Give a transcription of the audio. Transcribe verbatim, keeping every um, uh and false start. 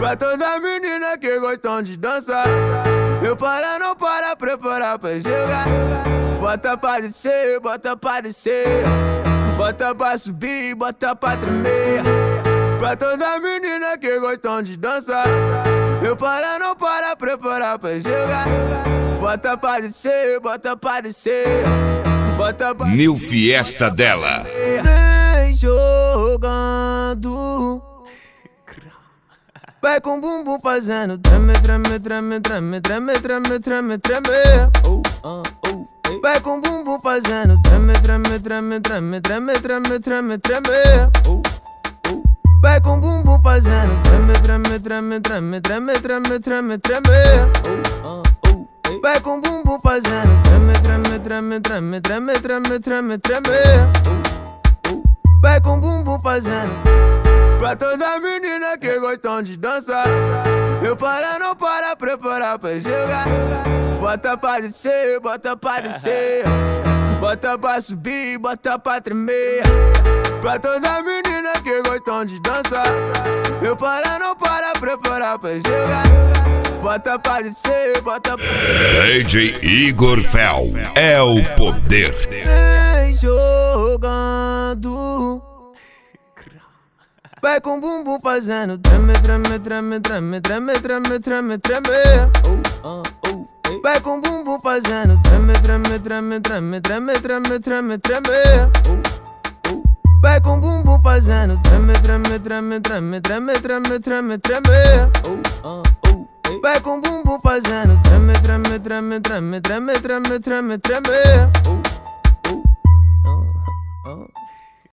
Pra toda menina que gostam de dançar, eu para, não para, preparar pra jogar. Bota pra descer, bota pra descer, bota pra subir, bota pra tremer. Pra toda menina que gostam de dançar, eu para, não para, preparar pra jogar. Bota pra descer, bota pra descer, bota pra New Fiesta dela. vem jogando, vai com bumbum fazendo treme, treme, treme, treme, treme, treme, treme, treme. Vai com bumbum fazendo treme, treme, treme, treme, treme, treme, treme, treme. Vai com bumbum fazendo treme, treme, treme, treme, treme, treme, treme, treme. Vai com bumbum fazendo treme, treme, treme, treme, treme, treme, treme, treme. Vai com bumbum fazendo. Pra toda menina que gostam de dançar, eu para, não para, preparar pra jogar. Bota pra descer, bota pra descer, bota pra subir, bota pra tremer. Pra toda menina que gostam de dançar, eu para, não para, preparar pra jogar. Bota pra descer, bota pra... D J Igor Fel é o poder. Vem jogando, vai com bumbum fazendo treme, treme, treme, treme, treme, treme, treme, treme. Vai com bumbum fazendo treme, treme, treme, treme, treme, treme, treme, treme. Vai com bumbum fazendo treme, treme, treme, treme, treme, treme, treme, treme. Vai com bumbum fazendo treme, treme, treme, treme, treme, treme, treme, treme.